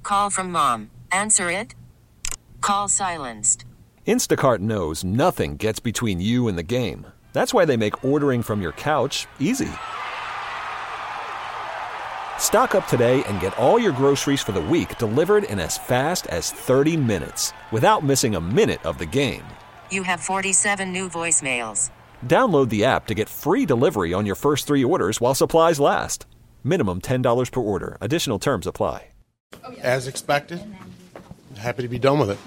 call from mom. Answer it. Call silenced. Instacart knows nothing gets between you and the game. That's why they make ordering from your couch easy. Stock up today and get all your groceries for the week delivered in as fast as 30 minutes without missing a minute of the game. You have 47 new voicemails. Download the app to get free delivery on your first 3 orders while supplies last. Minimum $10 per order. Additional terms apply. As expected. Happy to be done with it.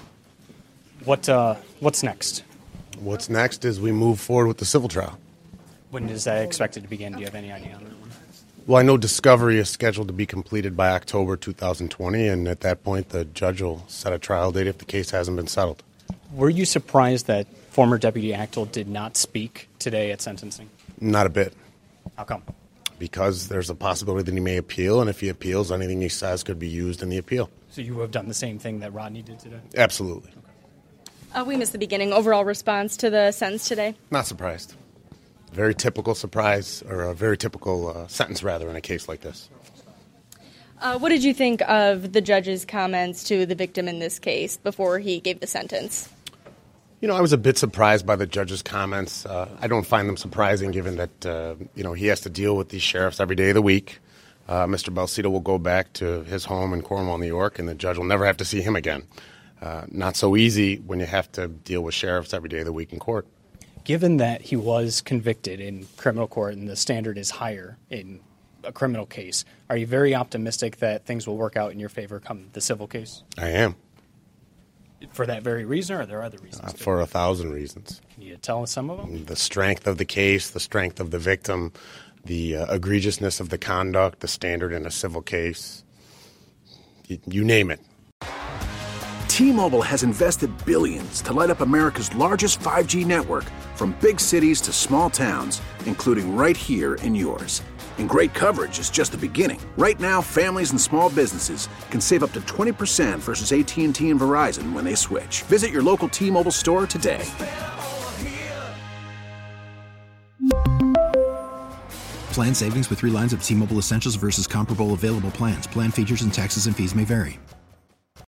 What's next? What's next is we move forward with the civil trial. When is that expected to begin? Do you have any idea on that one? Well, I know discovery is scheduled to be completed by October 2020, and at that point the judge will set a trial date if the case hasn't been settled. Were you surprised that former Deputy Actel did not speak today at sentencing? Not a bit. How come? Because there's a possibility that he may appeal, and if he appeals, anything he says could be used in the appeal. So you have done the same thing that Rodney did today? Absolutely. We missed the beginning. Overall response to the sentence today? Not surprised. Very typical surprise, or a very typical sentence, rather, in a case like this. What did you think of the judge's comments to the victim in this case before he gave the sentence? You know, I was a bit surprised by the judge's comments. I don't find them surprising given that, he has to deal with these sheriffs every day of the week. Mr. Balsito will go back to his home in Cornwall, New York, and the judge will never have to see him again. Not so easy when you have to deal with sheriffs every day of the week in court. Given that he was convicted in criminal court and the standard is higher in a criminal case, are you very optimistic that things will work out in your favor come the civil case? I am. For that very reason, or are there other reasons? For 1,000 reasons. Can you tell us some of them? The strength of the case, the strength of the victim, the egregiousness of the conduct, the standard in a civil case. You name it. T-Mobile has invested billions to light up America's largest 5G network, from big cities to small towns, including right here in yours. And great coverage is just the beginning. Right now, families and small businesses can save up to 20% versus AT&T and Verizon when they switch. Visit your local T-Mobile store today. Plan savings with 3 lines of T-Mobile Essentials versus comparable available plans. Plan features and taxes and fees may vary.